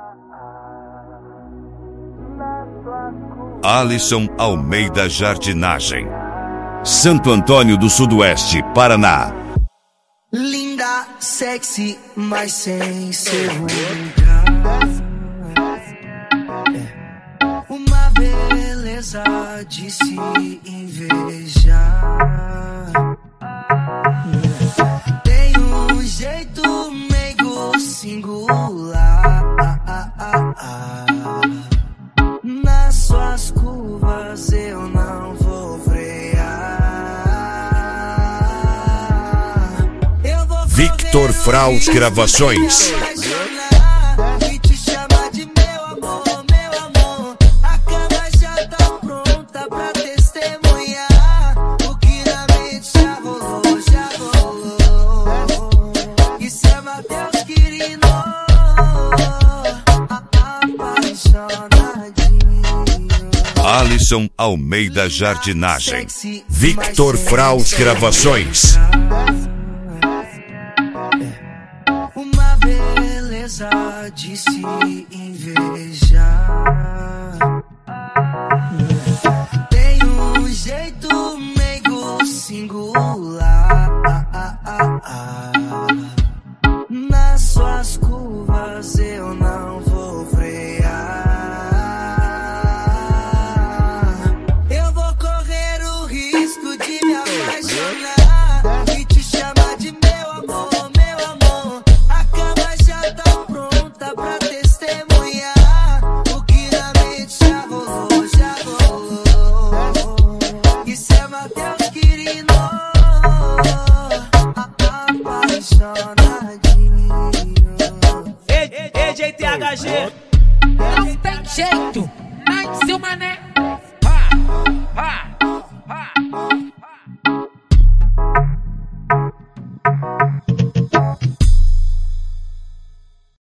Alisson Almeida Jardinagem, Santo Antônio do Sudoeste, Paraná. Linda, sexy, mas sem ser vulgar. Uma beleza de se invejar. Tem um jeito meigo singular. Nas suas curvas eu não vou frear. Victor Fraus Gravações. Alisson Almeida Jardinagem, Victor Fraus Gravações. Uma beleza de se invejar. Tem um jeito meigo singular. Nas suas curvas eu não vou frear. Não tem jeito, mas se o mané